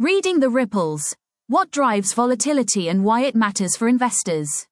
Reading the ripples. What drives volatility and why it matters for investors.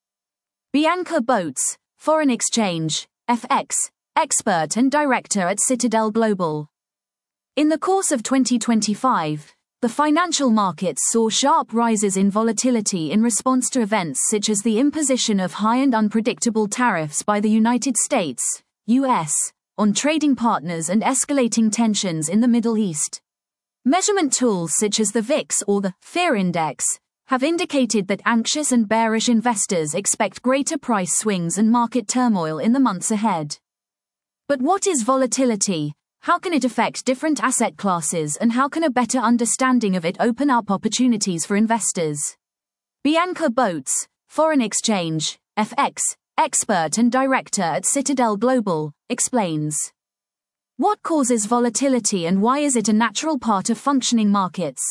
Bianca Boats, foreign exchange, FX, expert and director at Citadel Global. In the course of 2025, the financial markets saw sharp rises in volatility in response to events such as the imposition of high and unpredictable tariffs by the United States, US, on trading partners and escalating tensions in the Middle East. Measurement tools such as the VIX or the Fear Index have indicated that anxious and bearish investors expect greater price swings and market turmoil in the months ahead. But what is volatility? How can it affect different asset classes, and how can a better understanding of it open up opportunities for investors? Bianca Boats, foreign exchange, FX, expert and director at Citadel Global, explains. What causes volatility and why is it a natural part of functioning markets?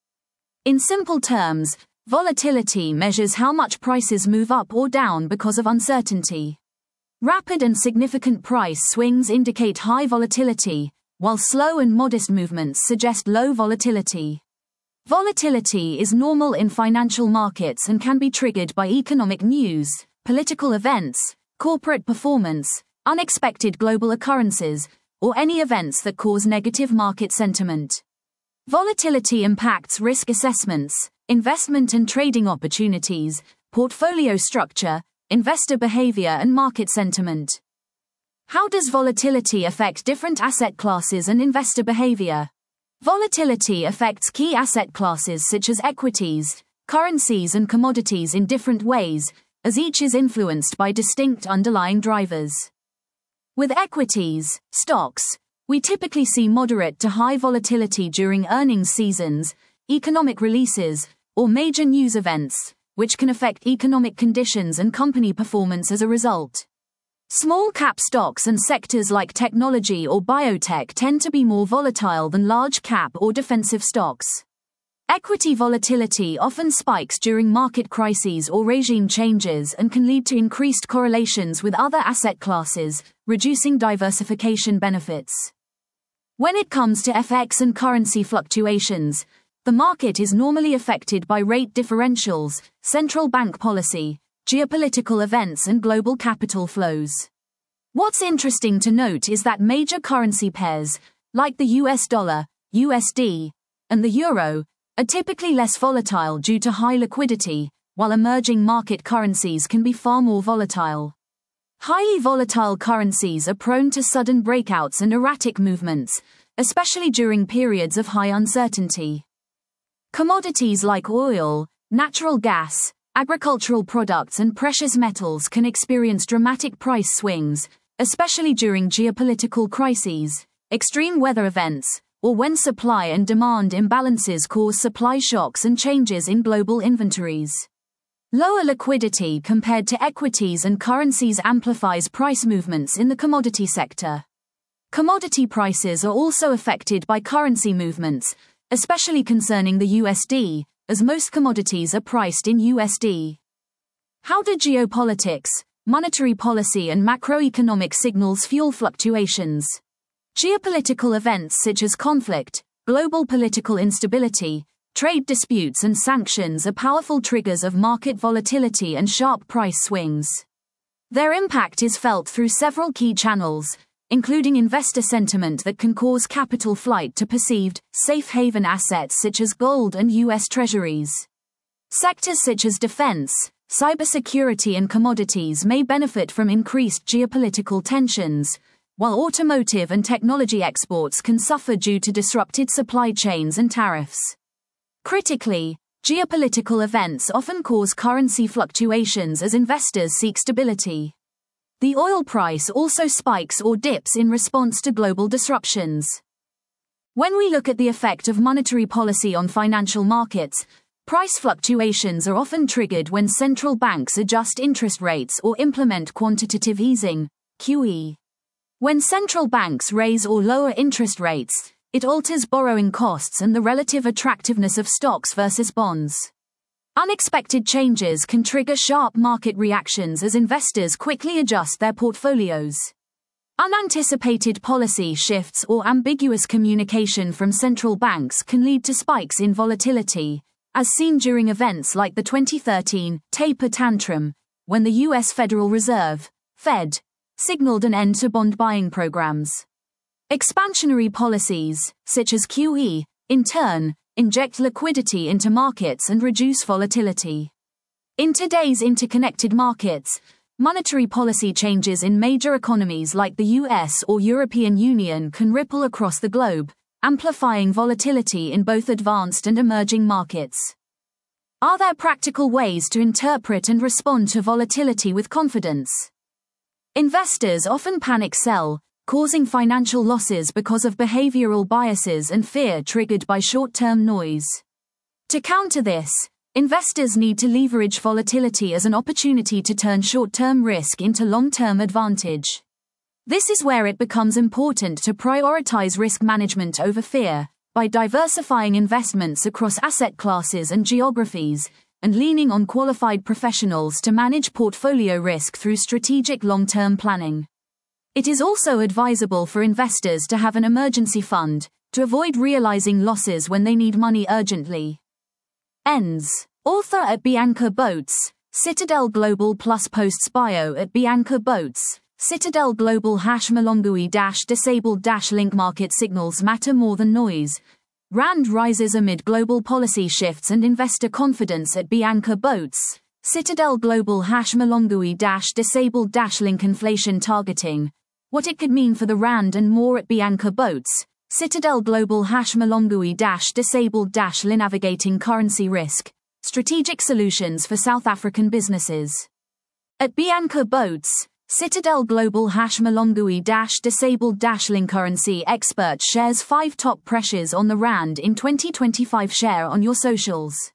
In simple terms, volatility measures how much prices move up or down because of uncertainty. Rapid and significant price swings indicate high volatility, while slow and modest movements suggest low volatility. Volatility is normal in financial markets and can be triggered by economic news, political events, corporate performance, unexpected global occurrences, or any events that cause negative market sentiment. Volatility impacts risk assessments, investment and trading opportunities, portfolio structure, investor behavior and market sentiment. How does volatility affect different asset classes and investor behavior? Volatility affects key asset classes such as equities, currencies and commodities in different ways, as each is influenced by distinct underlying drivers. With equities, stocks, we typically see moderate to high volatility during earnings seasons, economic releases, or major news events, which can affect economic conditions and company performance as a result. Small-cap stocks and sectors like technology or biotech tend to be more volatile than large-cap or defensive stocks. Equity volatility often spikes during market crises or regime changes and can lead to increased correlations with other asset classes, reducing diversification benefits. When it comes to FX and currency fluctuations, the market is normally affected by rate differentials, central bank policy, geopolitical events and global capital flows. What's interesting to note is that major currency pairs, like the US dollar, USD, and the euro, are typically less volatile due to high liquidity, while emerging market currencies can be far more volatile. Highly volatile currencies are prone to sudden breakouts and erratic movements, especially during periods of high uncertainty. Commodities like oil, natural gas, agricultural products and precious metals can experience dramatic price swings, especially during geopolitical crises, extreme weather events, or when supply and demand imbalances cause supply shocks and changes in global inventories. Lower liquidity compared to equities and currencies amplifies price movements in the commodity sector. Commodity prices are also affected by currency movements, especially concerning the USD, as most commodities are priced in USD. How do geopolitics, monetary policy and macroeconomic signals fuel fluctuations? Geopolitical events such as conflict, global political instability, trade disputes and sanctions are powerful triggers of market volatility and sharp price swings. Their impact is felt through several key channels, including investor sentiment that can cause capital flight to perceived, safe haven assets such as gold and US Treasuries. Sectors such as defense, cybersecurity and commodities may benefit from increased geopolitical tensions, while automotive and technology exports can suffer due to disrupted supply chains and tariffs. Critically, geopolitical events often cause currency fluctuations as investors seek stability. The oil price also spikes or dips in response to global disruptions. When we look at the effect of monetary policy on financial markets, price fluctuations are often triggered when central banks adjust interest rates or implement quantitative easing, QE. When central banks raise or lower interest rates, it alters borrowing costs and the relative attractiveness of stocks versus bonds. Unexpected changes can trigger sharp market reactions as investors quickly adjust their portfolios. Unanticipated policy shifts or ambiguous communication from central banks can lead to spikes in volatility, as seen during events like the 2013 taper tantrum, when the U.S. Federal Reserve, Fed, signaled an end to bond buying programs. Expansionary policies, such as QE, in turn, inject liquidity into markets and reduce volatility. In today's interconnected markets, monetary policy changes in major economies like the US or European Union can ripple across the globe, amplifying volatility in both advanced and emerging markets. Are there practical ways to interpret and respond to volatility with confidence? Investors often panic sell, causing financial losses because of behavioral biases and fear triggered by short-term noise. To counter this, investors need to leverage volatility as an opportunity to turn short-term risk into long-term advantage. This is where it becomes important to prioritize risk management over fear, by diversifying investments across asset classes and geographies, and leaning on qualified professionals to manage portfolio risk through strategic long-term planning. It is also advisable for investors to have an emergency fund, to avoid realizing losses when they need money urgently. Ends. Author at Bianca Boats, Citadel Global plus posts bio at Bianca Boats, Citadel Global #Malongui disabled link market signals matter more than noise. Rand rises amid global policy shifts and investor confidence at Bianca Boats, Citadel Global #Malongui disabled link inflation targeting, what it could mean for the Rand and more at Bianca Boats, Citadel Global #Malongui disabled LIN navigating currency risk, strategic solutions for South African businesses. At Bianca Boats, Citadel Global #Malongui disabled LIN currency expert shares 5 top pressures on the Rand in 2025. Share on your socials.